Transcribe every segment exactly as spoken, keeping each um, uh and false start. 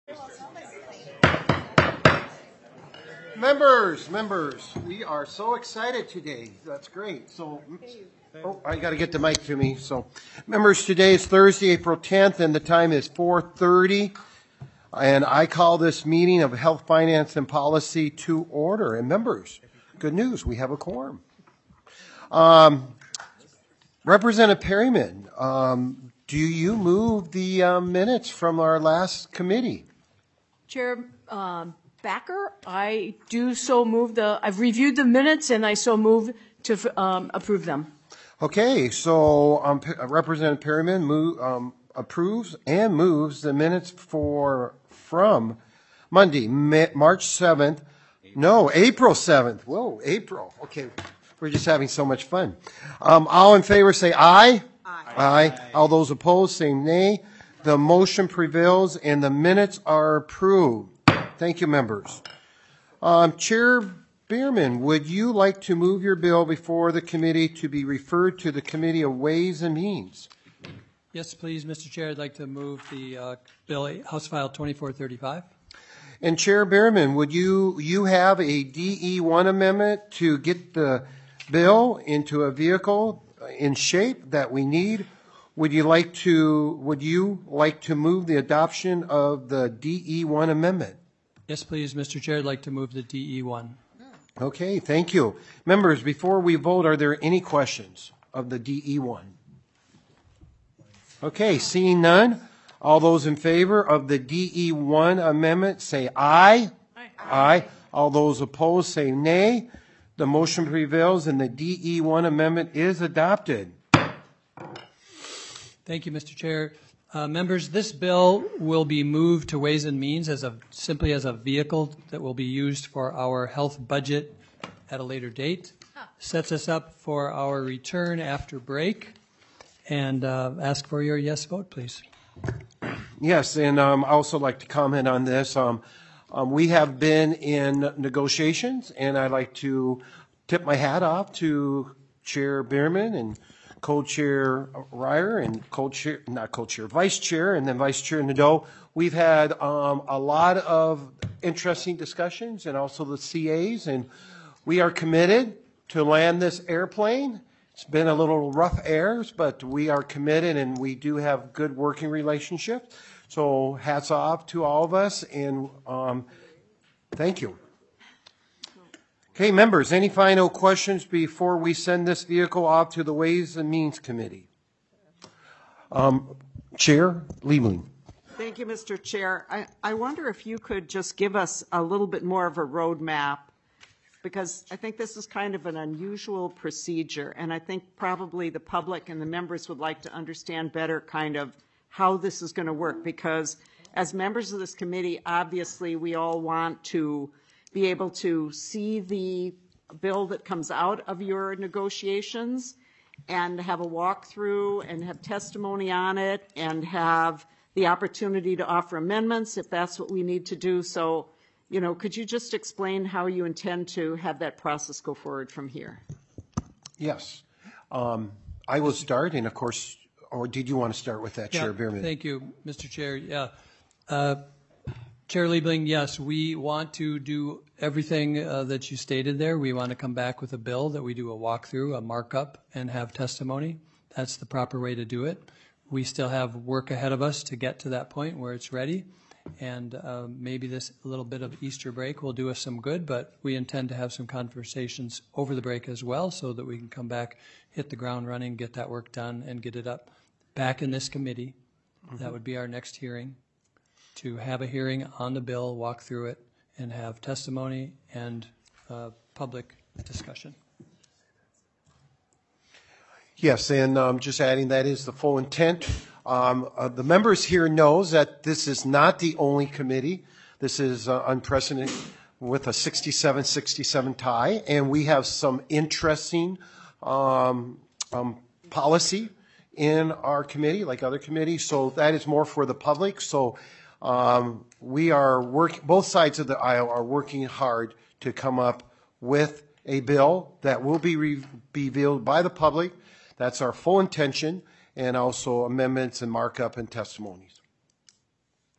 Members, members, we are so excited today. That's great. So, oh, I got to get the mic to me. So, members, today is Thursday, April tenth, and the time is four thirty. And I call this meeting of Health, Finance, and Policy to order. And members, good news, we have a quorum. Um, Representative Perryman, um, do you move the uh, minutes from our last committee? Chair um, Backer, I do so move the, I've reviewed the minutes and I so move to um, approve them. Okay, so um, P- Representative Perryman move, um, approves and moves the minutes for from Monday, Ma- March seventh. No, April seventh. Whoa, April. Okay, we're just having so much fun. Um, all in favor say aye. Aye. Aye. All those opposed say nay. The motion prevails and the minutes are approved. Thank you, members. Um, Chair Bierman, would you like to move your bill before the committee to be referred to the Committee of Ways and Means? Yes, please, Mister Chair. I'd like to move the uh, bill, House File twenty-four thirty-five. And Chair Bierman, would you you have a D E one amendment to get the bill into a vehicle in shape that we need? Would you like to would you like to move the adoption of the D E one amendment? Yes, please, Mister Chair. I'd like to move the D E one. Okay, thank you. Members, before we vote, are there any questions of the D E one? Okay, seeing none, all those in favor of the D E one amendment say aye. Aye. Aye. All those opposed say nay. The motion prevails and the D E one amendment is adopted. Thank you, Mister Chair. Uh, members, this bill will be moved to Ways and Means as a simply as a vehicle that will be used for our health budget at a later date. Sets us up for our return after break. And uh, ask for your yes vote, please. Yes, and um, I also like to comment on this. Um, um, we have been in negotiations, and I'd like to tip my hat off to Chair Bierman and Co-Chair Ryer and Co-Chair, not Co-Chair, Vice Chair, and then Vice Chair Nadeau. We've had um, a lot of interesting discussions, and also the C As, and we are committed to land this airplane. It's been a little rough airs, but we are committed and we do have good working relationships. So hats off to all of us, and um, thank you. Okay, members, any final questions before we send this vehicle off to the Ways and Means Committee? Um, Chair Liebling. Thank you, Mister Chair. I, I wonder if you could just give us a little bit more of a roadmap, because I think this is kind of an unusual procedure, and I think probably the public and the members would like to understand better kind of how this is going to work, because as members of this committee, obviously we all want to be able to see the bill that comes out of your negotiations and have a walkthrough and have testimony on it and have the opportunity to offer amendments if that's what we need to do. So, you know, could you just explain how you intend to have that process go forward from here? Yes. Um, I will start, and of course, or did you want to start with that, Yeah, Chair Bierman? Thank you, Mister Chair. Yeah. Uh, Chair Liebling, yes, we want to do everything uh, that you stated there. We want to come back with a bill that we do a walkthrough, a markup, and have testimony. That's the proper way to do it. We still have work ahead of us to get to that point where it's ready. And uh, maybe this little bit of Easter break will do us some good, but we intend to have some conversations over the break as well so that we can come back, hit the ground running, get that work done, and get it up back in this committee. Mm-hmm. That would be our next hearing, to have a hearing on the bill, walk through it, and have testimony and uh, public discussion. Yes, and um, just adding, that is the full intent. Um, uh, the members here knows that this is not the only committee. This is uh, unprecedented with a sixty-seven sixty-seven tie, and we have some interesting um, um, policy in our committee, like other committees. So that is more for the public. So um, we are working, both sides of the aisle are working hard to come up with a bill that will be re- revealed by the public. That's our full intention, and also amendments and markup and testimonies.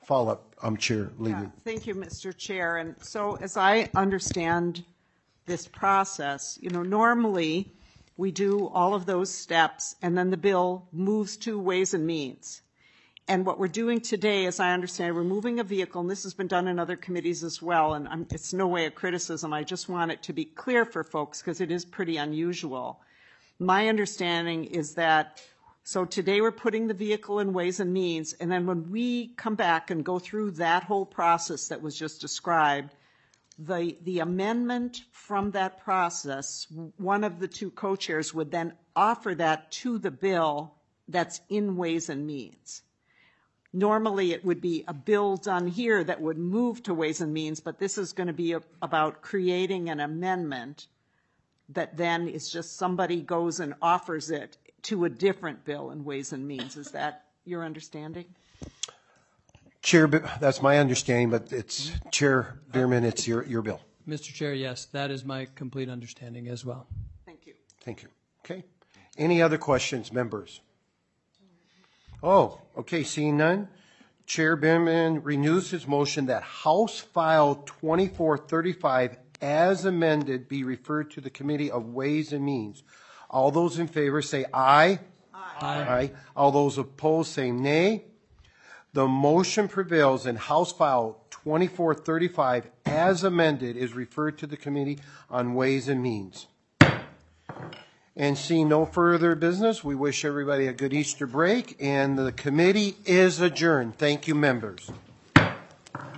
follow-up, um, Chair Yeah, Liebling. thank you, Mister Chair. And so as I understand this process, you know, normally we do all of those steps and then the bill moves to Ways and Means. And what we're doing today, as I understand, we're moving a vehicle, and this has been done in other committees as well, and I'm, it's no way a criticism. I just want it to be clear for folks because it is pretty unusual. My understanding is that, so today we're putting the vehicle in Ways and Means, and then when we come back and go through that whole process that was just described, the, the amendment from that process, one of the two co-chairs would then offer that to the bill that's in Ways and Means. Normally, it would be a bill done here that would move to Ways and Means, but this is going to be a, about creating an amendment that then is just somebody goes and offers it to a different bill in Ways and Means. Is that your understanding? Chair, that's my understanding, but it's, Chair Bierman, it's your, your bill. Mister Chair, yes, that is my complete understanding as well. Thank you. Thank you. Okay. Any other questions, members? Oh, okay, seeing none. Chair Bierman renews his motion that House File twenty-four thirty-five as amended be referred to the Committee of Ways and Means. All those in favor say aye. Aye. Aye. All those opposed say nay. The motion prevails and House File twenty-four thirty-five as amended is referred to the Committee on Ways and Means. And seeing no further business, we wish everybody a good Easter break, and the committee is adjourned. Thank you, members.